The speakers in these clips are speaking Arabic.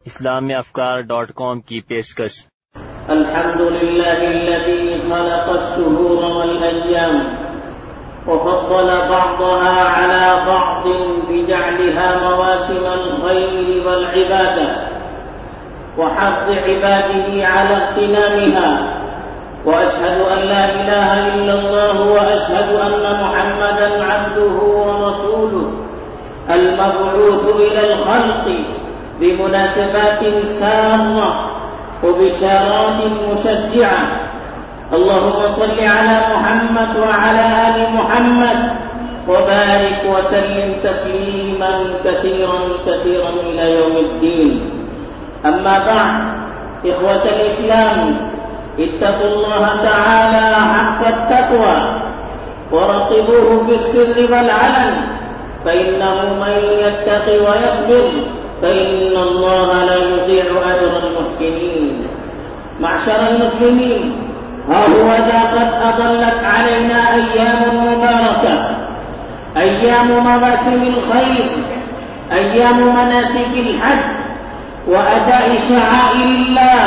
islamiyafkar.com की पेशकश। अल्हम्दुलिल्लाहिल्लज़ी खलक़श-शुहूर वल-अय्याम वफ़द्दल बअदहा अला बअदिन बिजअलिहा मवासिम अल-खैर वल-इबादह वहज़्ज़ इबादिही अला इग़्तिनामिहा وأشهد أن لا إله إلا الله وأشهد أن محمدا عبده ورسوله المبعوث إلى الخلق بمناسبات سارة وبشارات مشجعة. اللهم صل على محمد وعلى آل محمد وبارك وسلم تسليما كثيرا كثيرا إلى يوم الدين. أما بعد، إخوة الإسلام، اتقوا الله تعالى حق التقوى وراقبوه في السر والعلن، فإنه من يتق ويصبر فإن الله لا يضيع أجر المحسنين. معشر المسلمين، ها هو ذا قد أضلت علينا أيام مباركة، أيام مواسم الخير، أيام مناسك الحج وأداء شعائر الله،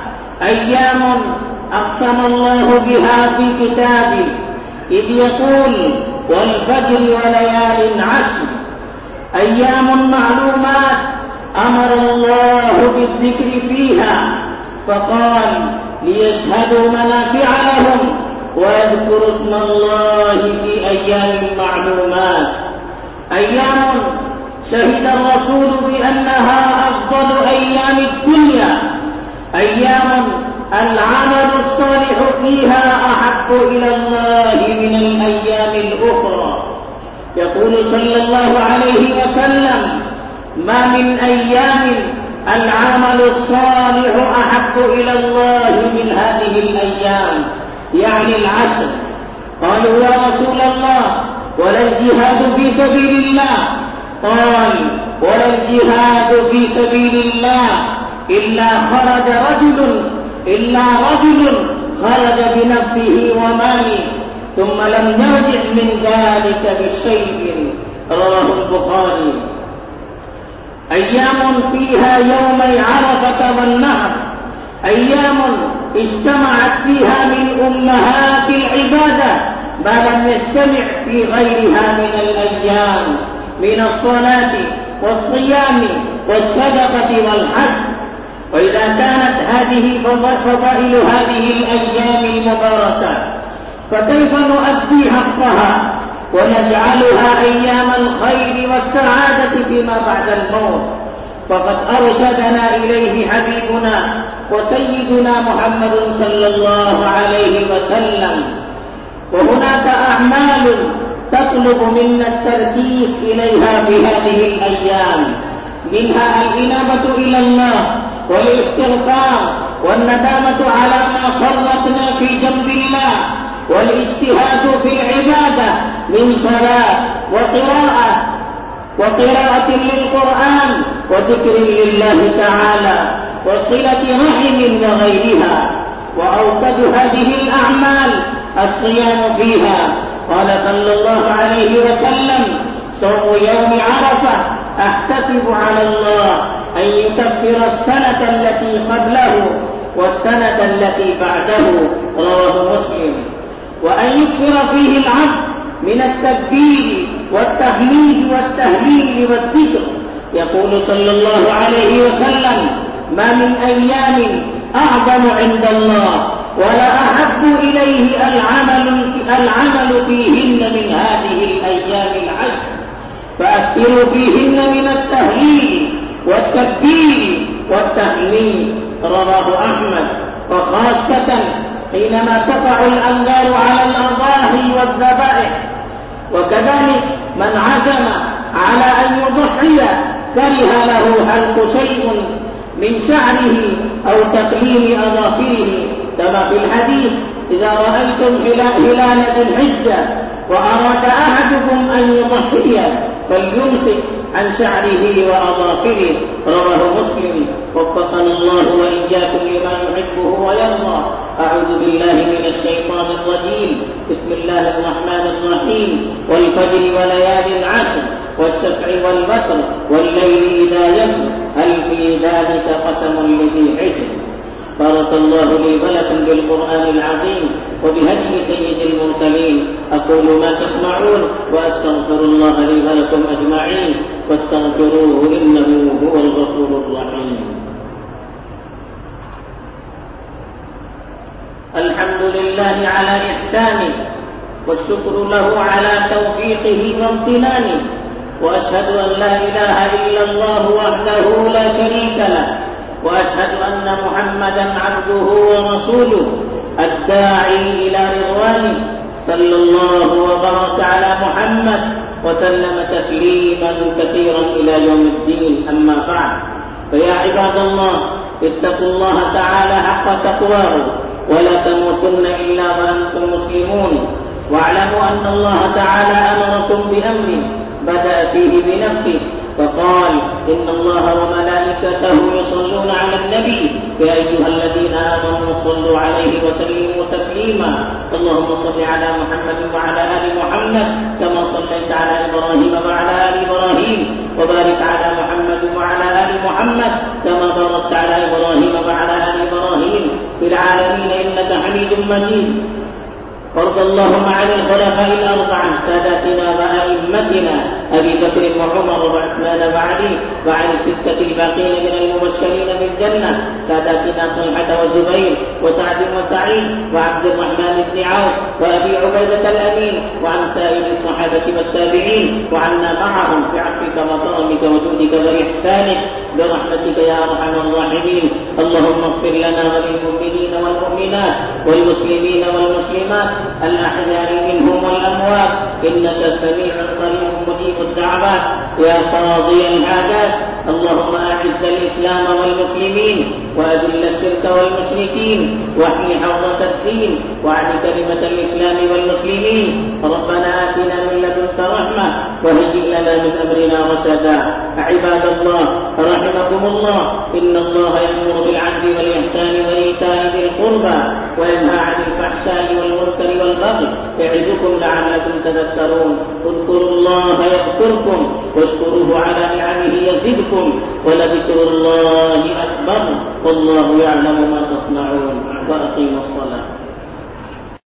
أيام أقسم الله بها في كتابه إذ يقول: والفجر وليال عشر. أيام معلومات أمر الله بالذكر فيها فقال: ليشهدوا منافع لهم ويذكروا اسم الله في أيام معلومات. أيام شهد الرسول بأنها أفضل أيام الدنيا، أيام العمل الصالح فيها أحب إلى الله من الأيام الأخرى. يقول صلى الله عليه وسلم: ما من أيام العمل الصالح أحب إلى الله من هذه الأيام، يعني العشر. قالوا: يا رسول الله، ولا الجهاد في سبيل الله؟ قال: ولا الجهاد في سبيل الله إلا رجل خرج بنفسه وماله ثم لم يرجع من ذلك بشيء. رواه البخاري. أيام فيها يومي عرفة والنحر، أيام اجتمعت فيها من أمهات العبادة ما لم يجتمع في غيرها من الأيام، من الصلاة والصيام والصدقة والحج. وإذا كانت هذه فضائل هذه الأيام المباركة، فكيف نؤدي حقها ونجعلها أيام الخير والسعادة فيما بعد الموت؟ فقد أرشدنا إليه حبيبنا وسيدنا محمد صلى الله عليه وسلم. وهناك أعمال تطلب منا التركيز إليها في هذه الأيام، منها الإنابة إلى الله والاستغفار والندامة على ما فرطنا في جنب الله، والاجتهاد في العبادة من صلاة وقراءة للقرآن وذكر لله تعالى وصلة رحم وغيرها. وأوكد هذه الأعمال الصيام فيها. قال صلى الله عليه وسلم: صوم يوم عرفة أحتسب على الله أن يكفر السنة التي قبله والسنة التي بعده. رواه مسلم. وأن يكثر فيه العبد من التكبير والتحميد والتهليل والذكر. يقول صلى الله عليه وسلم: ما من أيام أعظم عند الله ولا أحب إليه العمل فيهن من هذه الأيام العشر، فأكثروا فيهن من التهليل والتكبير والتحميد. رواه أحمد. وخاصة حينما تقع الأنذار على الأضاحي والذبائح. وكذلك من عزم على أن يضحي كره له حلق شيء من شعره أو تقليم أظافره، كما في الحديث: إذا رأيتم هلال ذي الحجة وأراد أحدكم أن يضحي فليمسك عن شعره وأظافره. رواه مسلم. وفقنا الله وإياكم لما يحبه ويرضى. أعوذ بالله من الشيطان الرجيم. بسم الله الرحمن الرحيم. والفجر وليال عشر والشفع والوتر والليل إذا يسر هل في ذلك قسم لذي حجر. بارك الله لي ولكم بالقرآن العظيم وبهدي سيد المرسلين. أقول ما تسمعون وأستغفر الله لي ولكم أجمعين واستغفروه إنه هو الغفور الرحيم. الحمد لله على إحسانه والشكر له على توفيقه وامتنانه، وأشهد أن لا إله إلا الله وحده لا شريك له، وأشهد أن محمدا عبده ورسوله الداعي إلى رضوانه، صلى الله وبارك على محمد وسلم تسليما كثيرا إلى يوم الدين. أما بعد، فيا عباد الله، اتقوا الله تعالى حق تقواه ولا تموتن إلا وأنتم مسلمون، واعلموا أن الله تعالى أمركم بأمر بدأ فيه بنفسه فقال: إن الله وملائكته يصلون على النبي يا أيها الذين آمنوا صلوا عليه وسلموا تسليما. اللهم صل على محمد وعلى آل محمد كما صليت على إبراهيم وعلى آل إبراهيم، وبارك على محمد وعلى آل محمد كما باركت على إبراهيم وعلى آل إبراهيم في العالمين إنك حميد مجيد. وارض اللهم عن الخلفاء الأربعة ساداتنا وأئمتنا أبي بكر وعمر وعثمان وعلي، وعن الستة الباقين من المبشرين بالجنة ساداتنا طلحة وزبير وسعد وسعيد وعبد الرحمن بن عوف وأبي عبيدة الأمين، وعن سائر الصحابة والتابعين، وعنا معهم بعفوك وكرمك وجودك وإحسانك برحمتك يا أرحم الراحمين. اللهم اغفر لنا وللمؤمنين والمؤمنات والمسلمين والمسلمات الأحياء منهم والأموات إنك سميع قريب مجيب الدعوات يا قاضي الحاجات. اللهم أعز الإسلام والمسلمين وأذل الشرك والمشركين واحم حوضة الدين وأعل كلمة الإسلام والمسلمين. ربنا آتنا من لدنك رحمة وهيئ لنا من أمرنا رشدا. عباد الله رحمكم الله، إن الله يأمر بالعدل والإحسان وإيتاء ذي القربى وينهى عن الفحشاء والمنكر والبغي يعظكم لعلكم تذكرون. اذكروا الله يذكركم واشكروه على نعمه يزدكم ولذكر الله أكبر والله يعلم ما تصنعون. وأقيموا الصلاة.